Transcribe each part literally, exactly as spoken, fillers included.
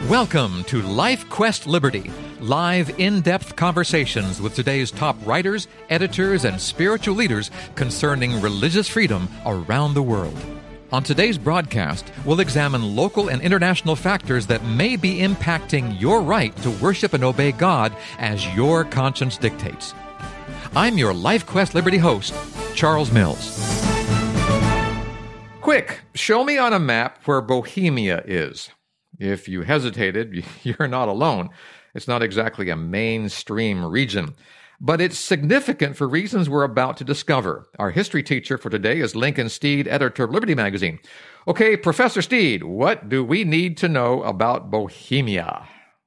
Welcome to Life Quest Liberty, live in-depth conversations with today's top writers, editors, and spiritual leaders concerning religious freedom around the world. On today's broadcast, we'll examine local and international factors that may be impacting your right to worship and obey God as your conscience dictates. I'm your Life Quest Liberty host, Charles Mills. Quick, show me on a map where Bohemia is. If you hesitated, you're not alone. It's not exactly a mainstream region, but it's significant for reasons we're about to discover. Our history teacher for today is Lincoln Steed, editor of Liberty Magazine. Okay, Professor Steed, what do we need to know about Bohemia?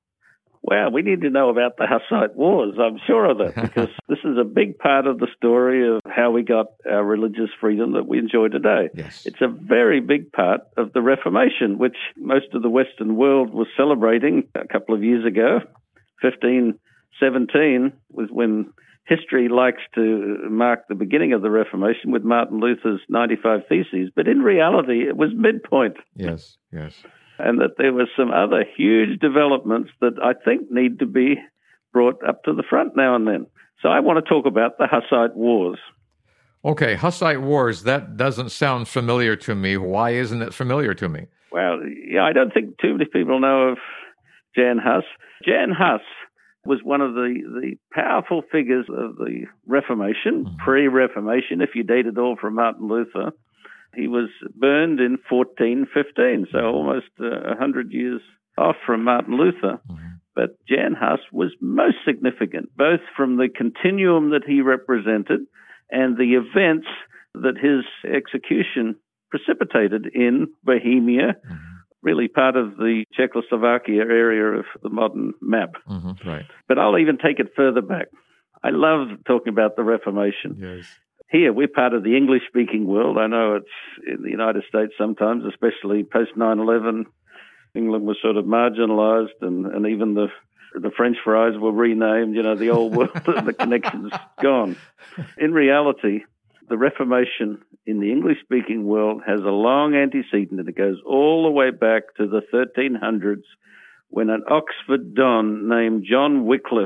Well, we need to know about the Hussite Wars, I'm sure of it, because this is a big part of the story of how we got our religious freedom that we enjoy today. Yes. It's a very big part of the Reformation, which most of the Western world was celebrating a couple of years ago. fifteen seventeen was when history likes to mark the beginning of the Reformation with Martin Luther's ninety-five Theses, but in reality, it was midpoint. Yes, yes. And that there were some other huge developments that I think need to be brought up to the front now and then. So I want to talk about the Hussite Wars. Okay, Hussite Wars, that doesn't sound familiar to me. Why isn't it familiar to me? Well, yeah, I don't think too many people know of Jan Hus. Jan Hus was one of the, the powerful figures of the Reformation, mm-hmm. pre-Reformation, if you date it all from Martin Luther. He was burned in fourteen fifteen, so almost uh, one hundred years off from Martin Luther. Mm-hmm. But Jan Hus was most significant, both from the continuum that he represented and the events that his execution precipitated in Bohemia, mm-hmm. really part of the Czechoslovakia area of the modern map. Mm-hmm. Right. But I'll even take it further back. I love talking about the Reformation. Yes. Here, we're part of the English-speaking world. I know it's in the United States sometimes, especially post nine eleven. England was sort of marginalized, and, and even the the French fries were renamed. You know, the old world, the connection's gone. In reality, the Reformation in the English-speaking world has a long antecedent. It goes all the way back to the thirteen hundreds when an Oxford don named John Wycliffe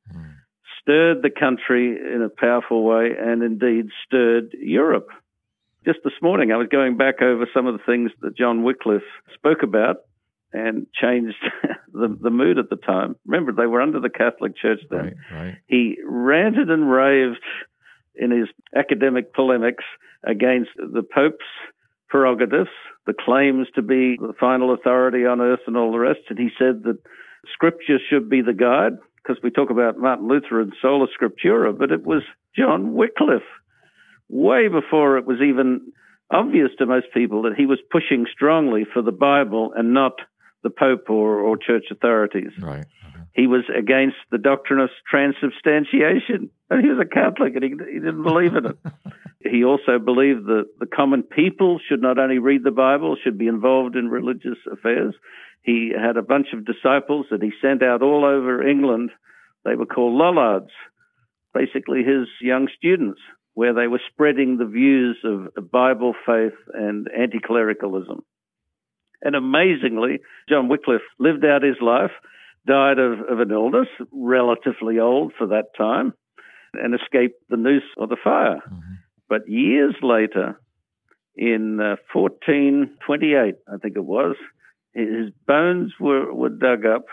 stirred the country in a powerful way and indeed stirred Europe. Just this morning, I was going back over some of the things that John Wycliffe spoke about and changed the, the mood at the time. Remember, they were under the Catholic Church then. Right, right. He ranted and raved in his academic polemics against the Pope's prerogatives, the claims to be the final authority on earth and all the rest. And he said that Scripture should be the guide, because we talk about Martin Luther and sola scriptura, but it was John Wycliffe, way before it was even obvious to most people that he was pushing strongly for the Bible and not the Pope or, or church authorities. Right. Uh-huh. He was against the doctrine of transubstantiation, and he was a Catholic, and he, he didn't believe in it. He also believed that the common people should not only read the Bible, should be involved in religious affairs. He had a bunch of disciples that he sent out all over England. They were called Lollards, basically his young students, where they were spreading the views of Bible faith and anti-clericalism. And amazingly, John Wycliffe lived out his life, died of, of an illness, relatively old for that time, and escaped the noose or the fire. Mm-hmm. But years later, in uh, fourteen twenty-eight, I think it was, his bones were, were dug up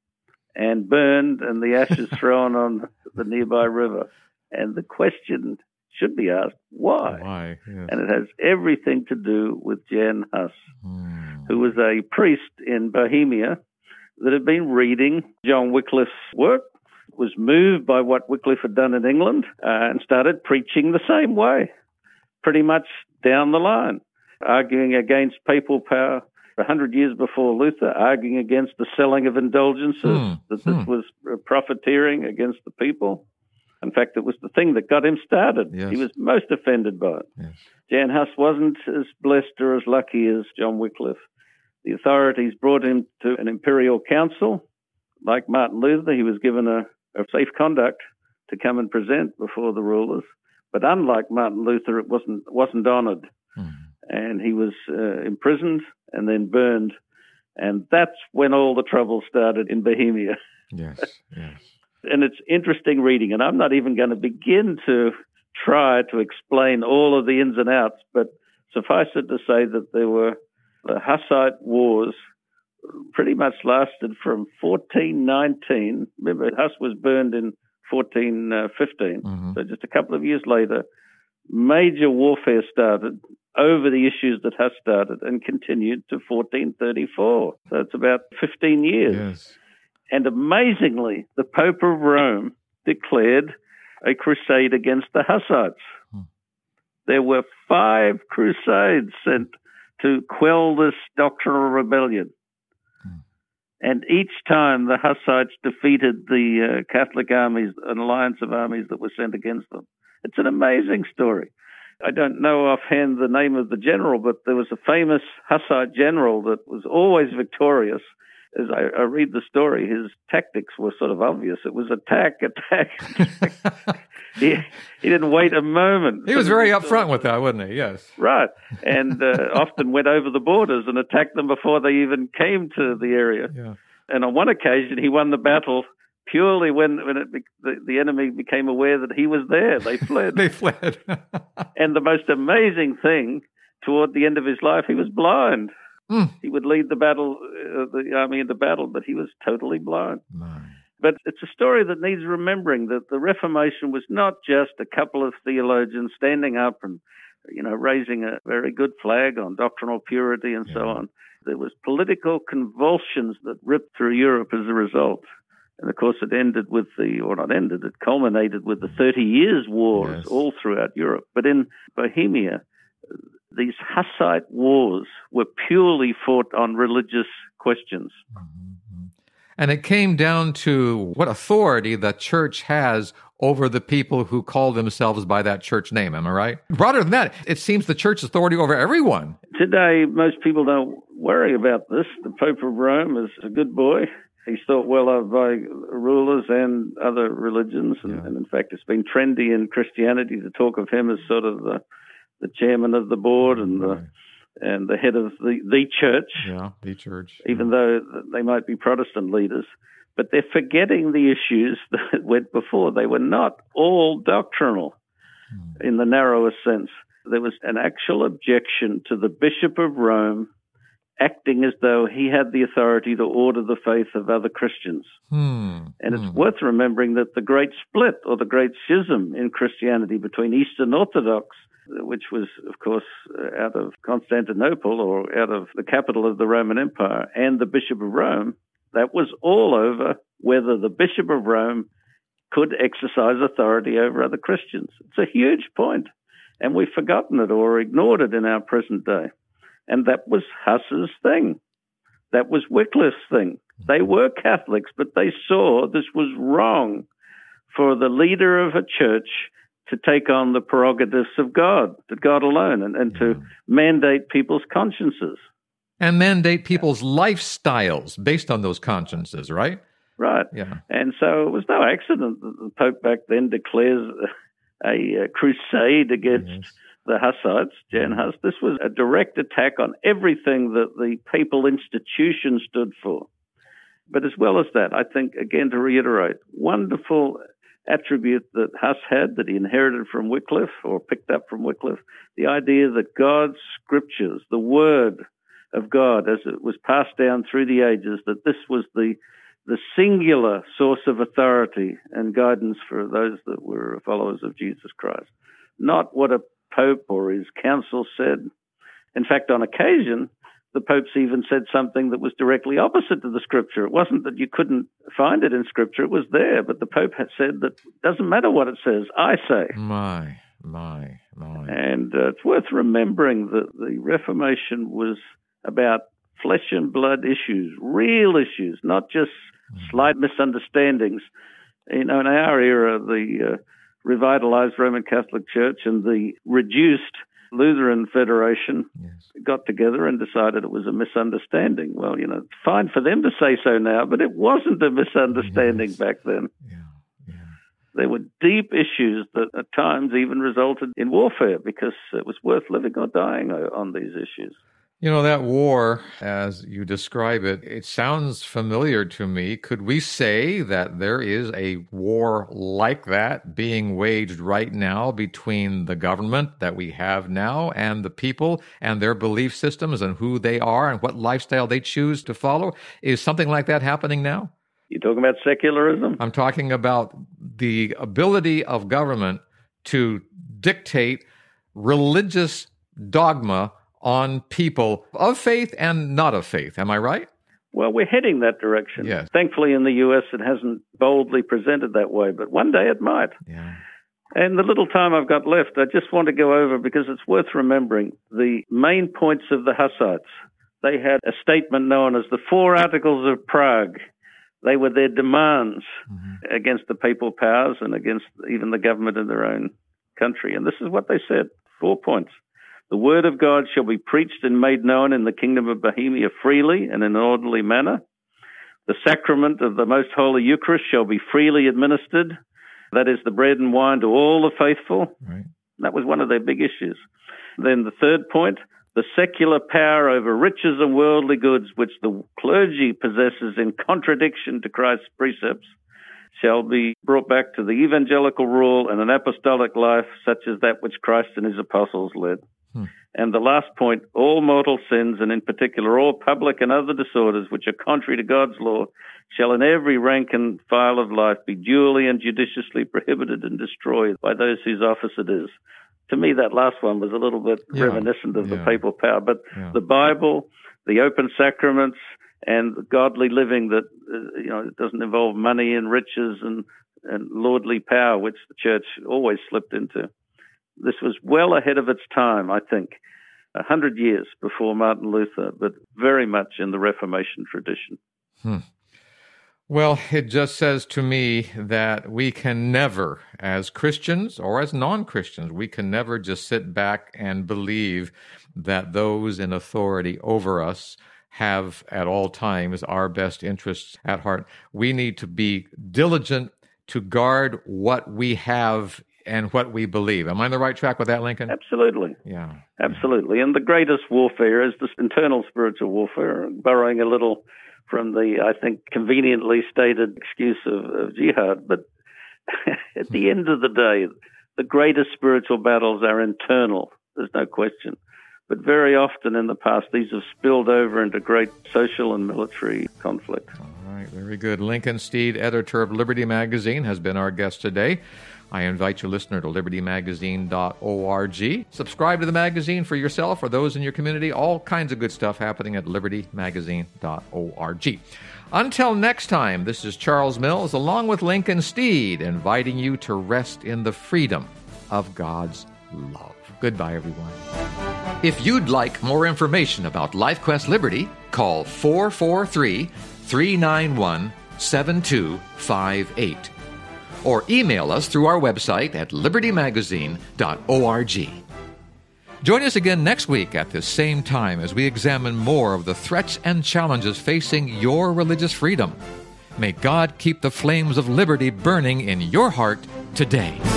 and burned and the ashes thrown on the nearby river. And the question should be asked, why? Why? Yes. And it has everything to do with Jan Hus, mm. who was a priest in Bohemia that had been reading John Wycliffe's work, was moved by what Wycliffe had done in England, uh, and started preaching the same way, pretty much down the line, arguing against papal power. A hundred years before Luther, arguing against the selling of indulgences, hmm. that this hmm. was profiteering against the people. In fact, it was the thing that got him started. Yes. He was most offended by it. Yes. Jan Hus wasn't as blessed or as lucky as John Wycliffe. The authorities brought him to an imperial council. Like Martin Luther, he was given a, a safe conduct to come and present before the rulers. But unlike Martin Luther, it wasn't wasn't honoured. Hmm. And he was uh, imprisoned and then burned And that's when all the trouble started in Bohemia. Yes, yes. And it's interesting reading, and I'm not even going to begin to try to explain all of the ins and outs, but suffice it to say that there were the Hussite wars pretty much lasted from fourteen nineteen. Remember, Huss was burned in fourteen fifteen, mm-hmm. so just a couple of years later, major warfare started over the issues that Huss started and continued to fourteen thirty-four. So it's about fifteen years. Yes. And amazingly, the Pope of Rome declared a crusade against the Hussites. Hmm. There were five crusades sent to quell this doctrinal rebellion. Hmm. And each time the Hussites defeated the uh, Catholic armies, an alliance of armies that was sent against them. It's an amazing story. I don't know offhand the name of the general, but there was a famous Hussite general that was always victorious. As I, I read the story, his tactics were sort of obvious. It was attack, attack, attack. he, he didn't wait a moment. He was very upfront with that, wasn't he? Yes. Right. And uh, often went over the borders and attacked them before they even came to the area. Yeah. And on one occasion, he won the battle purely when, when it, the, the enemy became aware that he was there. They fled. They fled. And the most amazing thing, toward the end of his life, he was blind. Mm. He would lead the battle, uh, the army into battle, but he was totally blind. My. But it's a story that needs remembering that the Reformation was not just a couple of theologians standing up and, you know, raising a very good flag on doctrinal purity and yeah. so on. There was political convulsions that ripped through Europe as a result. And of course, it ended with the, or not ended, it culminated with the Thirty Years' Wars yes. all throughout Europe. But in Bohemia, these Hussite wars were purely fought on religious questions. Mm-hmm. And it came down to what authority the church has over the people who call themselves by that church name. Am I right? Broader than that, it seems the church's authority over everyone. Today, most people don't worry about this. The Pope of Rome is a good boy. He's thought well of by rulers and other religions. And, yeah. and in fact, it's been trendy in Christianity to talk of him as sort of the the chairman of the board and the right. and the head of the, the church. Yeah, the church. Even yeah. though they might be Protestant leaders. But they're forgetting the issues that went before. They were not all doctrinal hmm. in the narrowest sense. There was an actual objection to the Bishop of Rome acting as though he had the authority to order the faith of other Christians. Hmm. And it's hmm. worth remembering that the great split or the great schism in Christianity between Eastern Orthodox, which was, of course, out of Constantinople or out of the capital of the Roman Empire, and the Bishop of Rome, that was all over whether the Bishop of Rome could exercise authority over other Christians. It's a huge point, and we've forgotten it or ignored it in our present day. And that was Huss's thing. That was Wycliffe's thing. They were Catholics, but they saw this was wrong for the leader of a church to take on the prerogatives of God, to God alone, and, and to mandate people's consciences. And mandate people's lifestyles based on those consciences, right? Right. Yeah. And so it was no accident that the Pope back then declares a, a crusade against yes. the Hussites, Jan Hus. This was a direct attack on everything that the papal institution stood for. But as well as that, I think, again, to reiterate, wonderful attribute that Huss had, that he inherited from Wycliffe or picked up from Wycliffe, the idea that God's scriptures, the word of God as it was passed down through the ages, that this was the the singular source of authority and guidance for those that were followers of Jesus Christ. Not what a pope or his council said. In fact, on occasion, the popes even said something that was directly opposite to the scripture. It wasn't that you couldn't find it in scripture, it was there, but the pope had said that it doesn't matter what it says, I say. My, my, my. And uh, it's worth remembering that the Reformation was about flesh and blood issues, real issues, not just slight misunderstandings. You know, in our era, the uh, revitalized Roman Catholic Church and the reduced Lutheran Federation yes. got together and decided it was a misunderstanding. Well, you know, it's fine for them to say so now, but it wasn't a misunderstanding yes. back then. Yeah. Yeah. There were deep issues that at times even resulted in warfare because it was worth living or dying on these issues. You know, that war, as you describe it, it sounds familiar to me. Could we say that there is a war like that being waged right now between the government that we have now and the people and their belief systems and who they are and what lifestyle they choose to follow? Is something like that happening now? You're talking about secularism? I'm talking about the ability of government to dictate religious dogma on people of faith and not of faith. Am I right? Well, we're heading that direction. Yes. Thankfully, in the U S, it hasn't boldly presented that way, but one day it might. Yeah. And the little time I've got left, I just want to go over, because it's worth remembering, the main points of the Hussites. They had a statement known as the Four Articles of Prague. They were their demands mm-hmm. against the papal powers and against even the government in their own country. And this is what they said, four points. The word of God shall be preached and made known in the kingdom of Bohemia freely and in an orderly manner. The sacrament of the most holy Eucharist shall be freely administered. That is the bread and wine to all the faithful. Right. That was one of their big issues. Then the third point, the secular power over riches and worldly goods, which the clergy possesses in contradiction to Christ's precepts, shall be brought back to the evangelical rule and an apostolic life such as that which Christ and his apostles led. Hmm. And the last point, all mortal sins, and in particular all public and other disorders which are contrary to God's law, shall in every rank and file of life be duly and judiciously prohibited and destroyed by those whose office it is. To me, that last one was a little bit yeah. reminiscent of yeah. the papal power. But yeah. the Bible, the open sacraments, and godly living that, uh, you know, it doesn't involve money and riches and, and lordly power, which the church always slipped into. This was well ahead of its time, I think, a hundred years before Martin Luther, but very much in the Reformation tradition. Hmm. Well, it just says to me that we can never, as Christians or as non-Christians, we can never just sit back and believe that those in authority over us have at all times our best interests at heart. We need to be diligent to guard what we have and what we believe. Am I on the right track with that, Lincoln? Absolutely. Yeah. Absolutely. And the greatest warfare is this internal spiritual warfare, borrowing a little from the, I think, conveniently stated excuse of, of jihad. But at the end of the day, the greatest spiritual battles are internal. There's no question. But very often in the past, these have spilled over into great social and military conflict. All right, very good. Lincoln Steed, editor of Liberty Magazine, has been our guest today. I invite your listener to liberty magazine dot org. Subscribe to the magazine for yourself or those in your community. All kinds of good stuff happening at liberty magazine dot org. Until next time, this is Charles Mills along with Lincoln Steed, inviting you to rest in the freedom of God's love. Goodbye, everyone. If you'd like more information about LifeQuest Liberty, call four four three, three nine one, seven two five eight. Or email us through our website at liberty magazine dot org. Join us again next week at this same time as we examine more of the threats and challenges facing your religious freedom. May God keep the flames of liberty burning in your heart today.